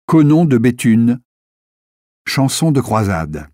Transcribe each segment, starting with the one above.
Conon de Béthune, chanson de croisade.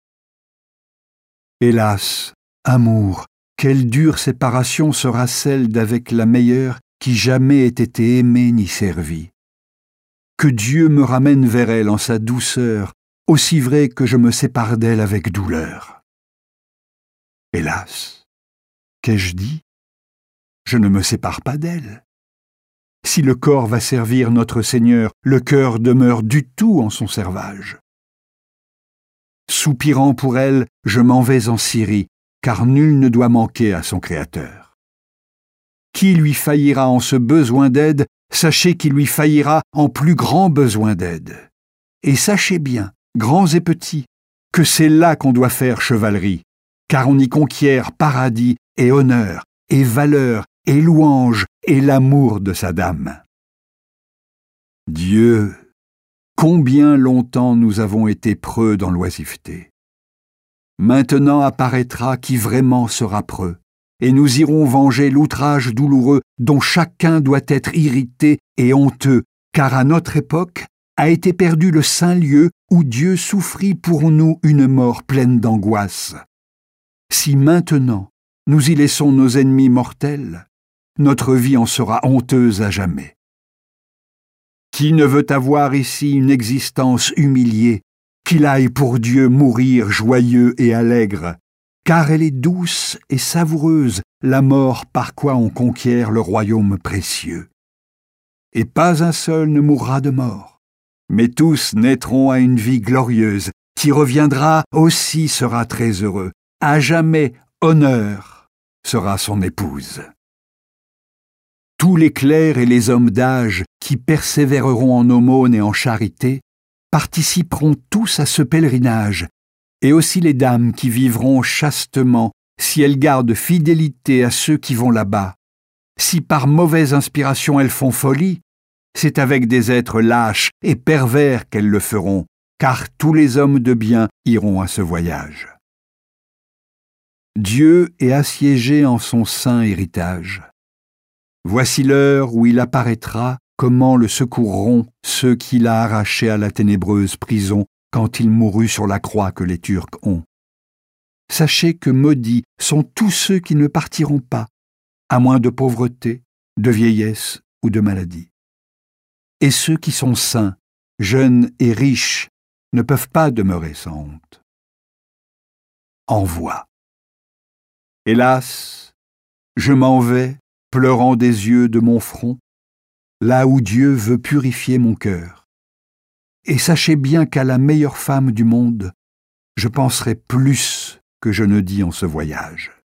Hélas, amour, quelle dure séparation sera celle d'avec la meilleure qui jamais ait été aimée ni servie. Que Dieu me ramène vers elle en sa douceur, aussi vrai que je me sépare d'elle avec douleur. Hélas, qu'ai-je dit? Je ne me sépare pas d'elle. Si le corps va servir notre Seigneur, le cœur demeure du tout en son servage. Soupirant pour elle, je m'en vais en Syrie, car nul ne doit manquer à son Créateur. Qui lui faillira en ce besoin d'aide, sachez qu'il lui faillira en plus grand besoin d'aide. Et sachez bien, grands et petits, que c'est là qu'on doit faire chevalerie, car on y conquiert paradis et honneur, et valeur, et louange, et l'amour de sa dame. Dieu, combien longtemps nous avons été preux dans l'oisiveté. Maintenant apparaîtra qui vraiment sera preux, et nous irons venger l'outrage douloureux dont chacun doit être irrité et honteux, car à notre époque a été perdu le saint lieu où Dieu souffrit pour nous une mort pleine d'angoisse. Si maintenant nous y laissons nos ennemis mortels, notre vie en sera honteuse à jamais. Qui ne veut avoir ici une existence humiliée, qu'il aille pour Dieu mourir joyeux et allègre, car elle est douce et savoureuse, la mort par quoi on conquiert le royaume précieux. Et pas un seul ne mourra de mort, mais tous naîtront à une vie glorieuse, qui reviendra aussi sera très heureux, à jamais honneur sera son épouse. Tous les clercs et les hommes d'âge qui persévéreront en aumône et en charité participeront tous à ce pèlerinage, et aussi les dames qui vivront chastement si elles gardent fidélité à ceux qui vont là-bas. Si par mauvaise inspiration elles font folie, c'est avec des êtres lâches et pervers qu'elles le feront, car tous les hommes de bien iront à ce voyage. Dieu est assiégé en son saint héritage. Voici l'heure où il apparaîtra, comment le secourront ceux qu'il a arrachés à la ténébreuse prison quand il mourut sur la croix que les Turcs ont. Sachez que maudits sont tous ceux qui ne partiront pas, à moins de pauvreté, de vieillesse ou de maladie. Et ceux qui sont saints, jeunes et riches, ne peuvent pas demeurer sans honte. Envoi. Hélas, je m'en vais, pleurant des yeux de mon front, là où Dieu veut purifier mon cœur. Et sachez bien qu'à la meilleure femme du monde, je penserai plus que je ne dis en ce voyage.